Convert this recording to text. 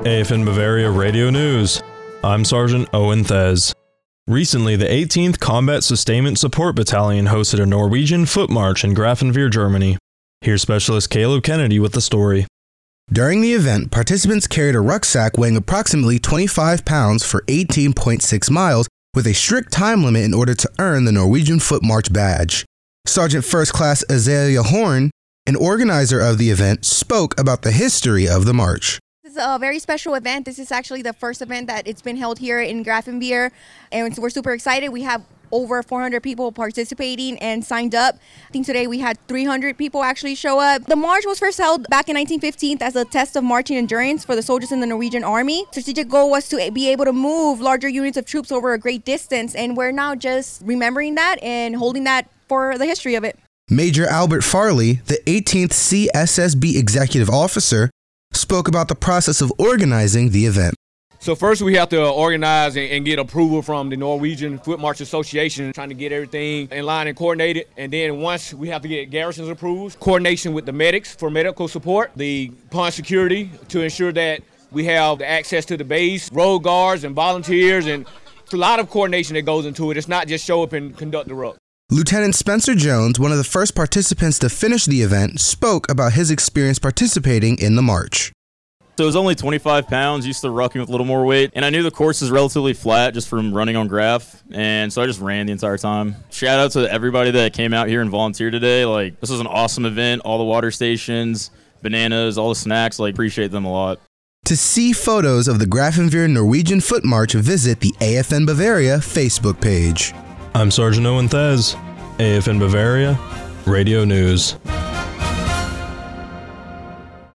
AFN Bavaria Radio News. I'm Sergeant Owen Thez. Recently, the 18th Combat Sustainment Support Battalion hosted a Norwegian foot march in Grafenwehr, Germany. Here's Specialist Caleb Kennedy with the story. During the event, participants carried a rucksack weighing approximately 25 pounds for 18.6 miles with a strict time limit in order to earn the Norwegian Foot March badge. Sergeant First Class Azalea Horn, an organizer of the event, spoke about the history of the march. This is a very special event. This is actually the first event that it's been held here in Grafenwehr, and we're super excited. We have over 400 people participating and signed up. I think today we had 300 people actually show up. The march was first held back in 1915 as a test of marching endurance for the soldiers in the Norwegian Army. Strategic goal was to be able to move larger units of troops over a great distance, and we're now just remembering that and holding that for the history of it. Major Albert Farley, the 18th CSSB executive officer, spoke about the process of organizing the event. So first we have to organize and get approval from the Norwegian Foot March Association, trying to get everything in line and coordinated. And then once we have to get garrisons approved, coordination with the medics for medical support, the pond security to ensure that we have the access to the base, road guards and volunteers, and it's a lot of coordination that goes into it. It's not just show up and conduct the ruck. Lieutenant Spencer Jones, one of the first participants to finish the event, spoke about his experience participating in the march. So it was only 25 pounds, used to rucking with a little more weight, and I knew the course is relatively flat just from running on graph, and so I just ran the entire time. Shout out to everybody that came out here and volunteered today. This was an awesome event, all the water stations, bananas, all the snacks, appreciate them a lot. To see photos of the Grafenwehr Norwegian Foot March, visit the AFN Bavaria Facebook page. I'm Sergeant Owen Thez, AFN Bavaria Radio News.